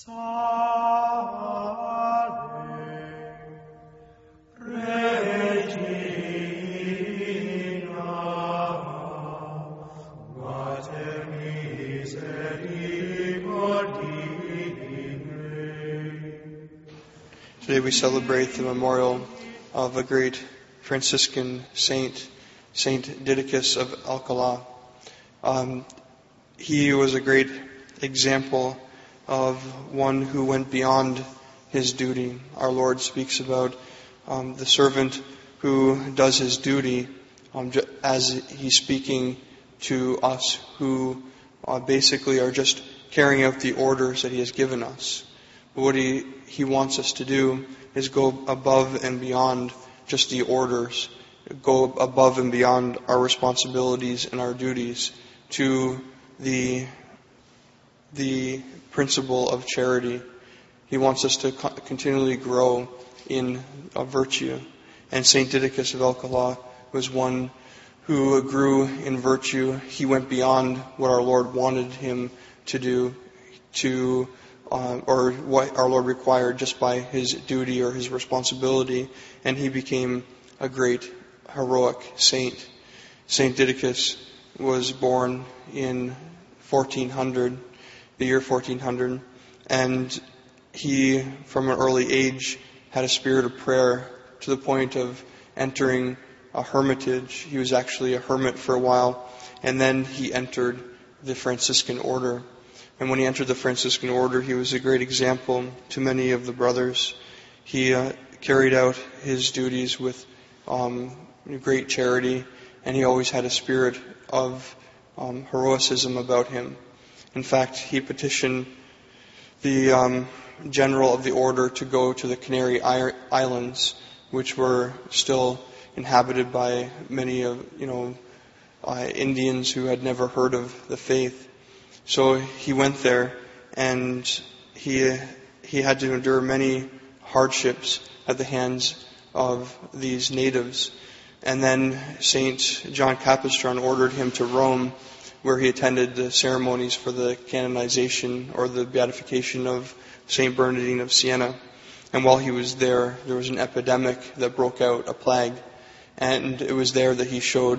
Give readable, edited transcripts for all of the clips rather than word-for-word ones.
Today we celebrate the memorial of a great Franciscan saint, Saint Didacus of Alcala. He was a great example of one who went beyond his duty. Our Lord speaks about the servant who does his duty as he's speaking to us who basically are just carrying out the orders that he has given us. But what he wants us to do is go above and beyond just the orders, go above and beyond our responsibilities and our duties to the principle of charity. He wants us to continually grow in virtue. And Saint Didacus of Alcala was one who grew in virtue. He went beyond what our Lord wanted him to do, or what our Lord required just by his duty or his responsibility, and he became a great heroic saint. Saint Didacus was born in the year 1400, and he, from an early age, had a spirit of prayer to the point of entering a hermitage. He was actually a hermit for a while, and then he entered the Franciscan order. And when he entered the Franciscan order, he was a great example to many of the brothers. He carried out his duties with great charity, and he always had a spirit of heroicism about him. In fact, he petitioned the general of the order to go to the Canary Islands, which were still inhabited by many Indians who had never heard of the faith. So he went there, and he had to endure many hardships at the hands of these natives. And then St. John Capistran ordered him to Rome, where he attended the ceremonies for the canonization or the beatification of St. Bernardine of Siena. And while he was there was an epidemic that broke out, a plague. And it was there that he showed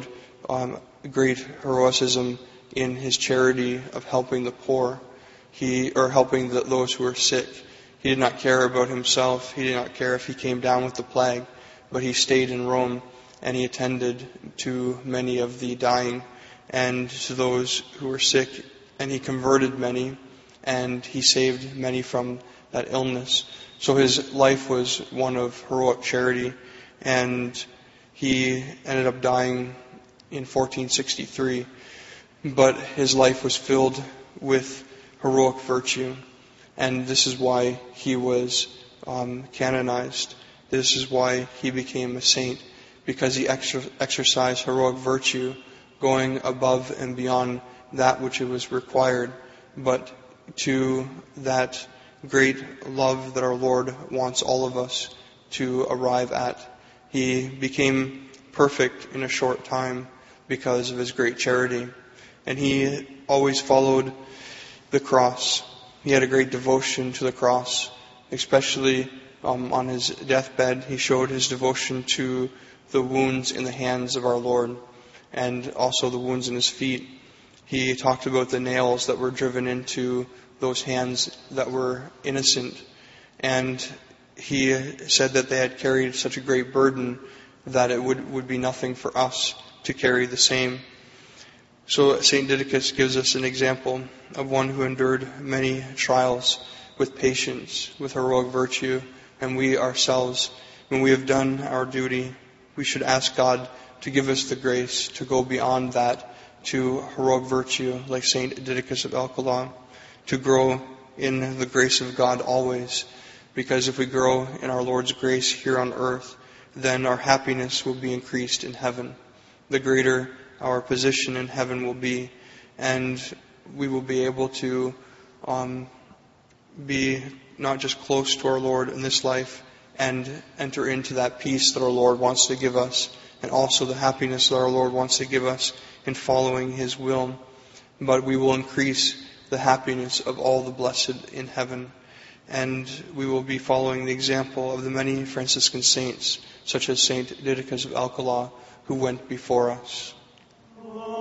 great heroicism in his charity of helping the poor, helping those who were sick. He did not care about himself. He did not care if he came down with the plague, but he stayed in Rome and he attended to many of the dying and to those who were sick, and he converted many, and he saved many from that illness. So his life was one of heroic charity, and he ended up dying in 1463. But his life was filled with heroic virtue, and this is why he was canonized. This is why he became a saint, because he exercised heroic virtue, going above and beyond that which it was required, but to that great love that our Lord wants all of us to arrive at. He became perfect in a short time because of his great charity. And he always followed the cross. He had a great devotion to the cross, especially on his deathbed. He showed his devotion to the wounds in the hands of our Lord and also the wounds in his feet. He talked about the nails that were driven into those hands that were innocent. And he said that they had carried such a great burden that it would be nothing for us to carry the same. So St. Didacus gives us an example of one who endured many trials with patience, with heroic virtue, and we ourselves, when we have done our duty, we should ask God to give us the grace to go beyond that to heroic virtue, like St. Didacus of Alcala, to grow in the grace of God always, because if we grow in our Lord's grace here on earth, then our happiness will be increased in heaven. The greater our position in heaven will be, and we will be able to be not just close to our Lord in this life and enter into that peace that our Lord wants to give us, and also the happiness that our Lord wants to give us in following His will, but we will increase the happiness of all the blessed in heaven. and we will be following the example of the many Franciscan saints, such as Saint Didacus of Alcala, who went before us.